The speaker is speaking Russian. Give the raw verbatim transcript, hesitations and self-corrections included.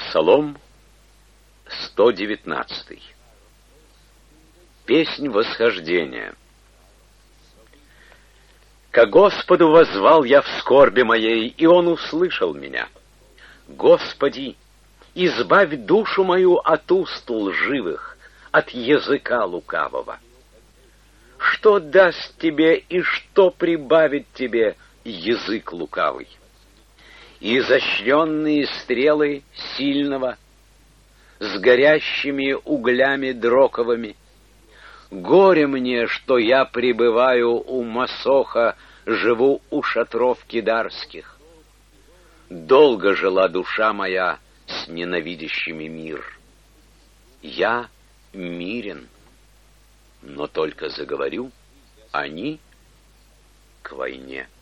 Псалом сто девятнадцатый. Песнь восхождения. Ко Господу воззвал я в скорби моей, и Он услышал меня. Господи, избавь душу мою от уст лживых, от языка лукавого. Что даст тебе и что прибавит тебе язык лукавый? Изощренные стрелы сильного, с горящими углями дроковыми. Горе мне, что я пребываю у Масоха, живу у шатров кидарских. Долго жила душа моя с ненавидящими мир. Я мирен, но только заговорю, они к войне.